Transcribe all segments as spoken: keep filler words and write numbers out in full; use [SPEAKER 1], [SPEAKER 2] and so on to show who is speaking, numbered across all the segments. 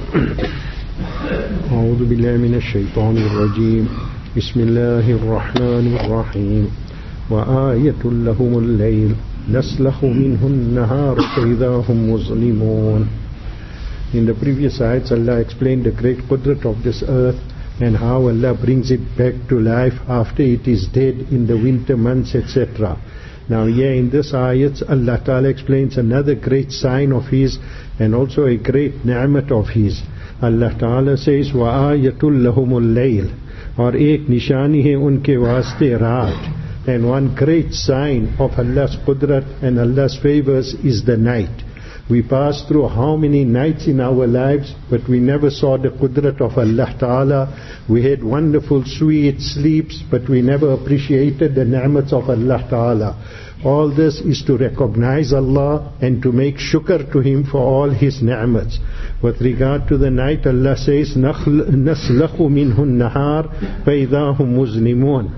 [SPEAKER 1] أعوذ بالله من الشيطان الرجيم بسم الله الرحمن الرحيم وآية لهم الليل نسلخ منه النهار فإذا هم مظلمون. In the previous ayats, Allah explained the great qudrat of this earth and how Allah brings it back to life after it is dead in the winter months, et cetera. Now here in this ayats, Allah Ta'ala explains another great sign of His and also a great ni'mat of His. Allah Ta'ala says, وَآيَةٌ لَهُمُ اللَّيْلِ, और एक निशानी है उनके वास्ते रात. And one great sign of Allah's qudrat and Allah's favors is the night. We pass through how many nights in our lives, but we never saw the qudrat of Allah Ta'ala. We had wonderful sweet sleeps, but we never appreciated the ni'mats of Allah Ta'ala. All this is to recognize Allah and to make shukr to Him for all His ni'mats. With regard to the night, Allah says, نَسْلَخُ مِنْهُ النَّهَارِ فَإِذَا هُمْ مُظْلِمُونَ.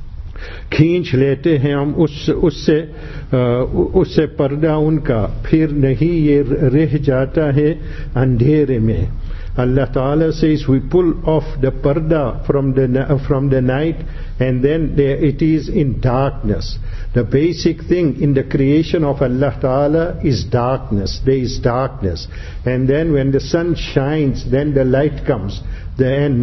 [SPEAKER 1] खींच लेते हैं हम उस उससे उससे पर्दा उनका, फिर नहीं ये रह जाता है अंधेरे में. Allah Ta'ala says we pull off the parda from the from the night, and then there it is in darkness. The basic thing in the creation of Allah Ta'ala is darkness. There is darkness, and then when the sun shines, then the light comes. The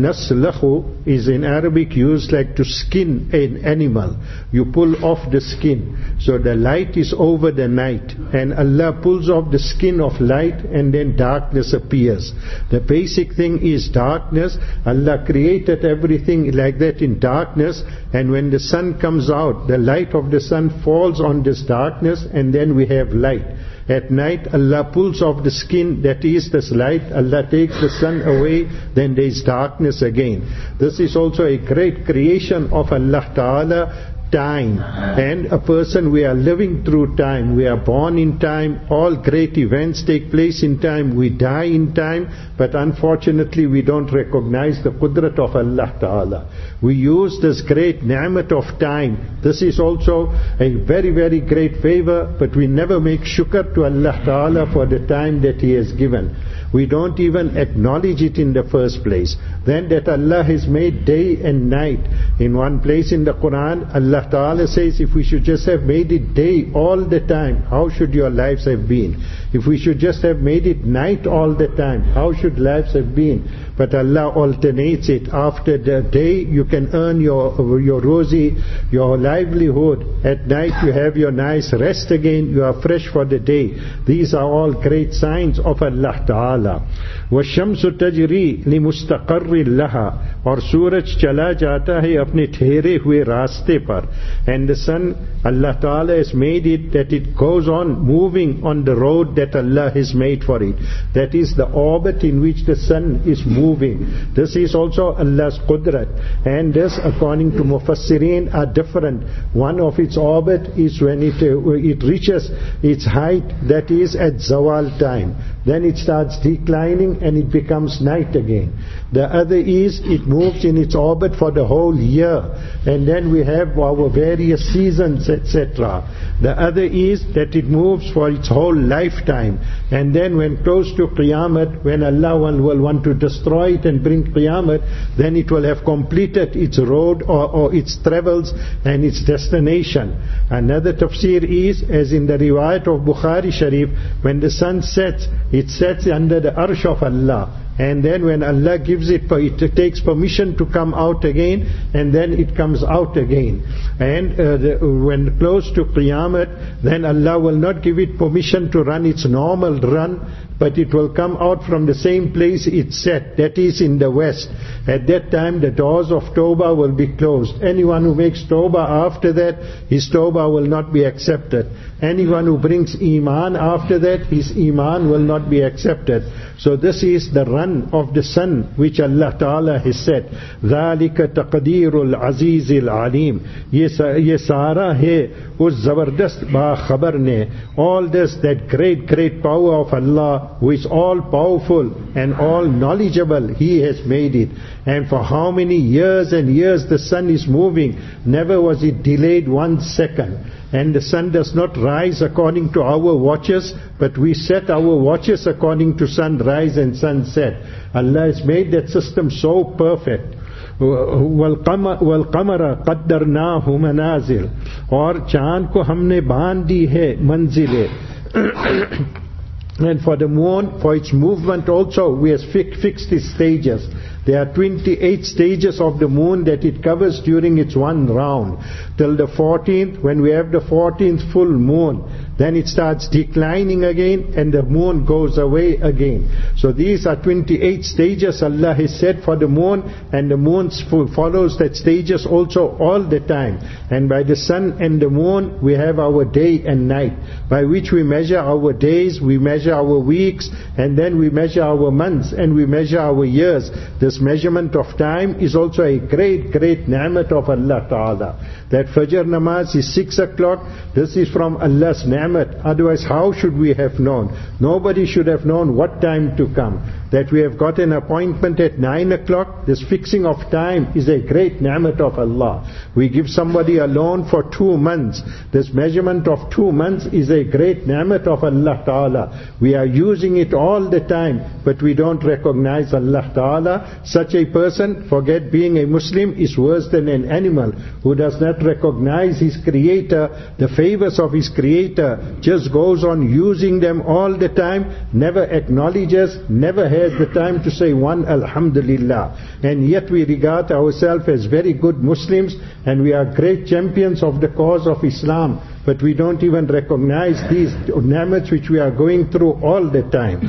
[SPEAKER 1] naslahu is in Arabic used like to skin an animal. You pull off the skin. So the light is over the night, and Allah pulls off the skin of light, and then darkness appears. The basic thing is darkness. Allah created everything like that in darkness, and when the sun comes out, the light of the sun falls on this darkness, and then we have light. At night, Allah pulls off the skin, that is this light. Allah takes the sun away, then there is darkness again. This is also a great creation of Allah Ta'ala. Time. And a person, we are living through time. We are born in time. All great events take place in time. We die in time. But unfortunately, we don't recognize the qudrat of Allah Ta'ala. We use this great ni'mat of time. This is also a very, very great favor. But we never make shukr to Allah Ta'ala for the time that He has given. We don't even acknowledge it in the first place. Then that Allah has made day and night. In one place in the Quran, Allah Ta'ala says, if we should just have made it day all the time, how should your lives have been? If we should just have made it night all the time, how should lives have been? But Allah alternates it. After the day, you can earn your your rosy, your livelihood. At night, you have your nice rest again. You are fresh for the day. These are all great signs of Allah Ta'ala. وَالشَّمْسُ تَجْرِي لِمُسْتَقَرٍّ لَهَا, और सूरज चला जाता है अपने ठहरे हुए रास्ते पर. And the sun, Allah Ta'ala has made it that it goes on moving on the road that Allah has made for it. That is the orbit in which the sun is moving. This is also Allah's qudrat. And this, according to Mufassirin, are different. One of its orbit is when it, uh, it reaches its height, that is at Zawal time. Then it starts declining and it becomes night again. The other is it moves in its orbit for the whole year, and then we have our various seasons, et cetera. The other is that it moves for its whole lifetime, and then when close to Qiyamah, when Allah will want to destroy it and bring Qiyamah, then it will have completed its road or, or its travels and its destination. Another tafsir is, as in the riwayat of Bukhari Sharif, when the sun sets, it sets under the arsh of Allah. And then when Allah gives it, it takes permission to come out again, and then it comes out again. And uh, the, when close to Qiyamah, then Allah will not give it permission to run its normal run, but it will come out from the same place it set, that is in the west. At that time, the doors of Tawbah will be closed. Anyone who makes Tawbah after that, his Tawbah will not be accepted. Anyone who brings Iman after that, his Iman will not be accepted. So this is the run of the sun which Allah Ta'ala has said. ذَلِكَ تَقْدِيرُ الْعَزِيزِ الْعَلِيمِ. Ye sara hai us zabardast ba khabar ne. All this, that great, great power of Allah, who is all powerful and all knowledgeable, He has made it. And for how many years and years the sun is moving, never was it delayed one second. and the sun does not rise according to our watches, but we set our watches according to sunrise and sunset. Allah has made that system so perfect. वल-क़मर क़द्दरनाहु मनाज़िल, और चाँद को हमने बांध दी है मंजिलें. And for the moon, for its movement also, we have fixed its stages. There are twenty-eight stages of the moon that it covers during its one round. Till the fourteenth, when we have the fourteenth full moon, then it starts declining again and the moon goes away again. So these are twenty-eight stages Allah has set for the moon, and the moon follows that stages also all the time. And by the sun and the moon, we have our day and night, by which we measure our days, we measure our weeks, and then we measure our months, and we measure our years. This measurement of time is also a great, great ni'mat of Allah Ta'ala. That Fajr namaz is six o'clock, this is from Allah's ni'mat. Otherwise, how should we have known? Nobody should have known what time to come. That we have got an appointment at nine o'clock, this fixing of time is a great ni'mat of Allah. We give somebody a loan for two months. This measurement of two months is a great ni'mat of Allah Ta'ala. We are using it all the time, but we don't recognize Allah Ta'ala. Such a person, forget being a Muslim, is worse than an animal who does not recognize his Creator, the favors of his Creator, just goes on using them all the time, never acknowledges, never has the time to say one Alhamdulillah. And yet we regard ourselves as very good Muslims, and we are great champions of the cause of Islam, but we don't even recognize these ni'mats which we are going through all the time.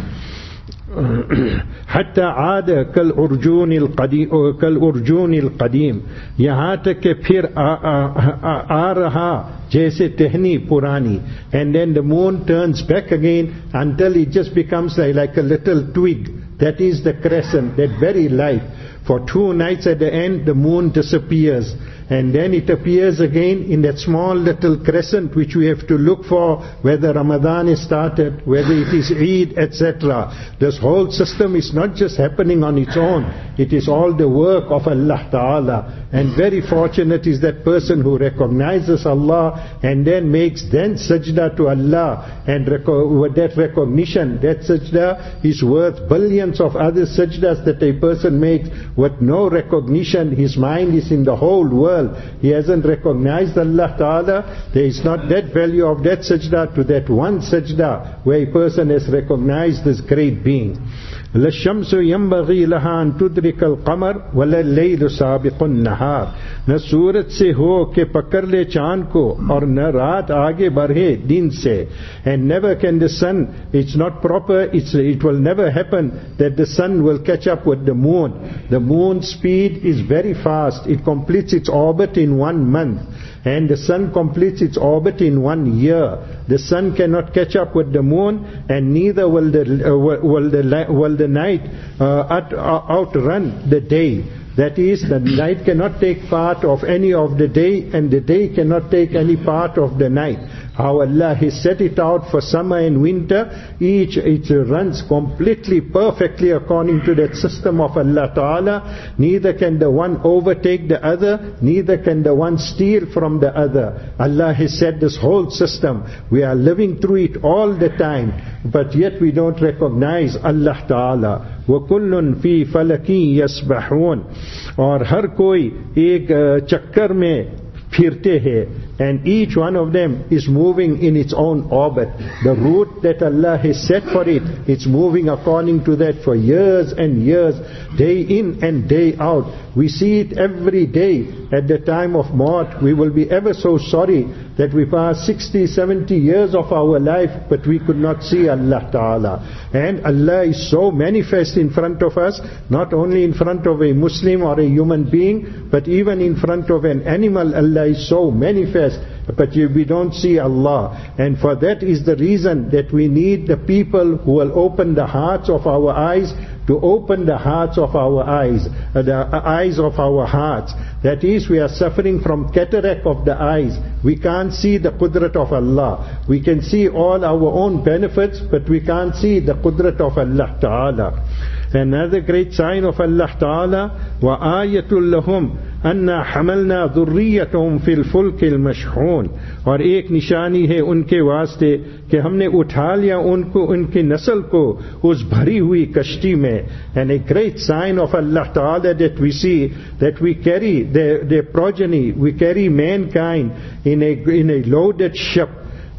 [SPEAKER 1] حتى عاد كالأرجون القديم كالأرجون القديم, यहाँ तक के फिर आ, आ, आ, आ रहा जैसे टहनी पुरानी. And then the moon turns back again until it just becomes like, like a little twig. That is the crescent, that very light. For two nights at the end, the moon disappears. And then it appears again in that small little crescent which we have to look for, whether Ramadan is started, whether it is Eid, et cetera. This whole system is not just happening on its own. It is all the work of Allah Ta'ala. And very fortunate is that person who recognizes Allah and then makes then sajda to Allah. And reco- with that recognition, that sajda is worth billions of other sajdas that a person makes with no recognition. His mind is in the whole world. He hasn't recognized Allah Ta'ala. There is not that value of that sajda to that one sajda where a person has recognized this great being. لَلشَّمْسُ يَنْبَغِي لَهَا أَن تُدْرِكَ الْقَمَرَ وَلَا اللَّيْلُ سَابِقُ النَّهَارِ. न सूरज से हो के पकड़ ले चांद को, और न रात आगे बढ़े दिन से. And never can the sun, it's not proper, it's, it will never happen that the sun will catch up with the moon. The moon's speed is very fast. It completes its orbit in one month. And the sun completes its orbit in one year. The sun cannot catch up with the moon, and neither will the, uh, will the, will the night uh, out, uh, outrun the day. That is, the night cannot take part of any of the day, and the day cannot take any part of the night. How Allah has set it out for summer and winter, each it runs completely, perfectly according to that system of Allah Ta'ala. Neither can the one overtake the other, neither can the one steal from the other. Allah has set this whole system. We are living through it all the time, but yet we don't recognize Allah Ta'ala. وَكُلٌّ فِي فَلَكٍ يَسْبَحُونَ. और हर कोई एक चक्कर में फिरते हैं, and each one of them is moving in its own orbit. The route that Allah has set for it, it's moving according to that for years and years, day in and day out. We see it every day. At the time of Maut, we will be ever so sorry that we passed sixty, seventy years of our life, but we could not see Allah Ta'ala. And Allah is so manifest in front of us, not only in front of a Muslim or a human being, but even in front of an animal. Allah is so manifest, but we don't see Allah. And for that is the reason that we need the people who will open the hearts of our eyes, to open the hearts of our eyes, uh, the eyes of our hearts. That is, we are suffering from cataract of the eyes. We can't see the qudrat of Allah. We can see all our own benefits, but we can't see the qudrat of Allah Ta'ala. Another great sign of Allah Ta'ala, وَآيَةٌ لَهُمْ Anna हमलना ذुर्रियतहुम fill फुल्किल मशहून, और एक निशानी है उनके वास्ते कि हमने उठा लिया उनको, उनकी नस्ल को उस भरी हुई कश्ती में. And a great sign of Allah Ta'ala that we see, that we carry their, their progeny, we carry mankind in a, in a loaded ship.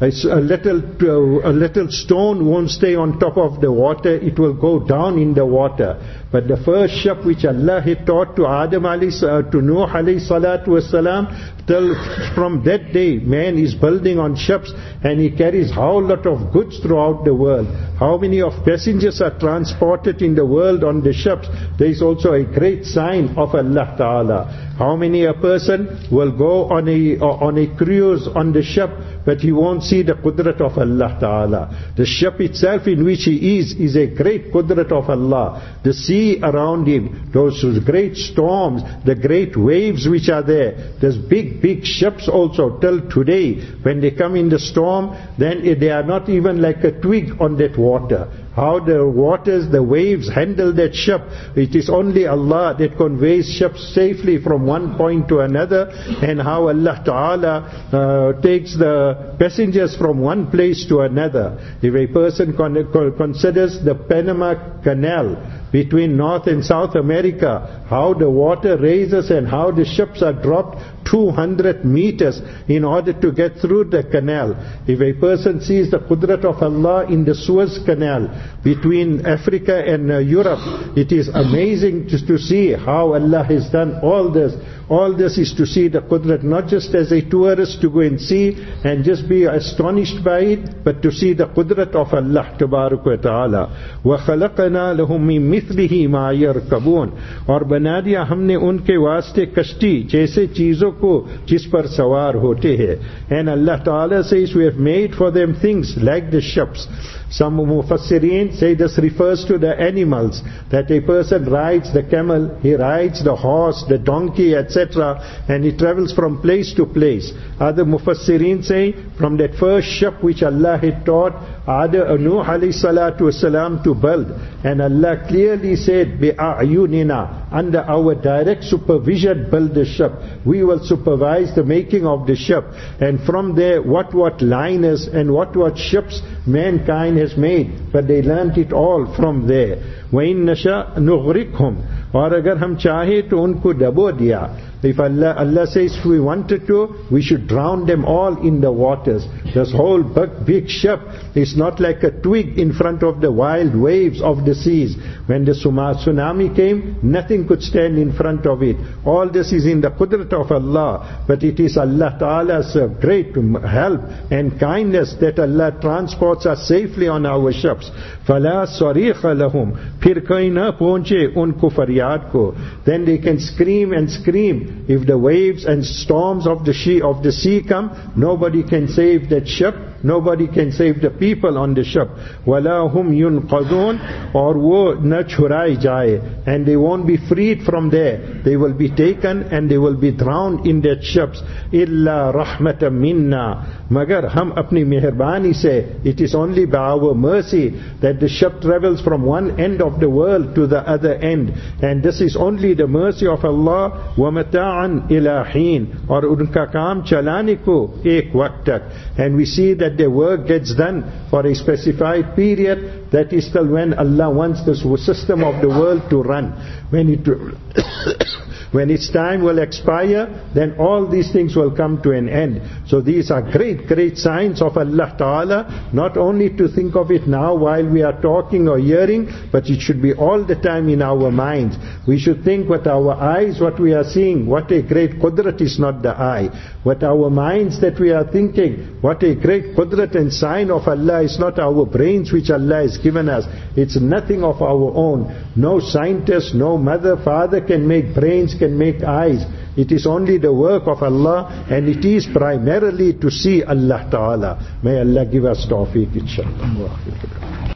[SPEAKER 1] A little, a little stone won't stay on top of the water, it will go down in the water. But the first ship which Allah had taught to Adam alayhi, uh, to Nuh alayhi salatu wasalam, till from that day man is building on ships, and he carries how lot of goods throughout the world. How many of passengers are transported in the world on the ships? There is also a great sign of Allah Ta'ala. How many a person will go on a, on a cruise on the ship, but he won't see the qudrat of Allah Ta'ala. The ship itself in which he is, is a great qudrat of Allah. The sea around him, those great storms, the great waves which are there, there's big, big ships also till today. When they come in the storm, then they are not even like a twig on that water. How the waters, the waves handle that ship. It is only Allah that conveys ships safely from one point to another, and how Allah Ta'ala uh, takes the passengers from one place to another. If a person con- considers the Panama Canal between North and South America, how the water raises and how the ships are dropped two hundred meters in order to get through the canal. If a person sees the qudrat of Allah in the Suez Canal between Africa and uh, Europe, it is amazing just to see how Allah has done all this. All this is to see the qudrat, not just as a tourist to go and see and just be astonished by it, but to see the qudrat of Allah Tabarak wa Ta'ala. وَخَلَقَنَا لَهُم مِّن مِثْلِهِ مَا يَرْكَبُونَ, और बना दिया हमने उनके वास्ते कश्ती जैसे चीजों को जिस पर सवार होते हैं. And Allah Ta'ala says we have made for them things like the ships. Some Mufassirin say this refers to the animals, that a person rides the camel, he rides the horse, the donkey, et cetera, and he travels from place to place. Other Mufassirin say from that first ship which Allah had taught Adam, Nuh alayhi salatu wasalam to build, and Allah clearly said, بِأَعْيُنِنَا, under our direct supervision build the ship. We will supervise the making of the ship. And from there, what what liners and what what ships mankind has made, but they learnt it all from there. وَإِن نَشَأْ نُغْرِقْهُمْ, और अगर हम चाहे तो उनको डबो दिया. If Allah, Allah says if we wanted to, we should drown them all in the waters. This whole big, big ship is not like a twig in front of the wild waves of the seas. When the tsunami came, nothing could stand in front of it. All this is in the qudrat of Allah, but it is Allah Ta'ala's great help and kindness that Allah transports us safely on our ships. فَلَا صَرِيخَ لَهُمْ, फिर कहीं न पहुंचे उनको फरियाद को. Then they can scream and scream. If the waves and storms of the sea, of the sea come, nobody can save that ship. Nobody can save the people on the ship. وَلَا هُمْ يُنْقَذُونَ, और वो न छुड़ाई जाए, and they won't be freed from there. They will be taken and they will be drowned in their ships. إِلَّا رَحْمَةً مِنَّا, मगर हम अपनी मेहरबानी से, it is only by our mercy that the ship travels from one end of the world to the other end. And this is only the mercy of Allah. وَمَتَاعًا إِلَى حِينٍ, और उनका काम चलाने को एक वक्त तक. And we see that the work gets done for a specified period. That is till when Allah wants this system of the world to run. When it when its time will expire, then all these things will come to an end. So these are great, great signs of Allah Ta'ala, not only to think of it now while we are talking or hearing, but it should be all the time in our minds. We should think with our eyes what we are seeing, what a great qudrat is not the eye. With our minds that we are thinking, what a great qudrat and sign of Allah is not our brains which Allah has given us. It's nothing of our own. No scientist, no mother, father can make brains, can make eyes. It is only the work of Allah, and it is primarily to see Allah Ta'ala. May Allah give us tawfiq, inshallah.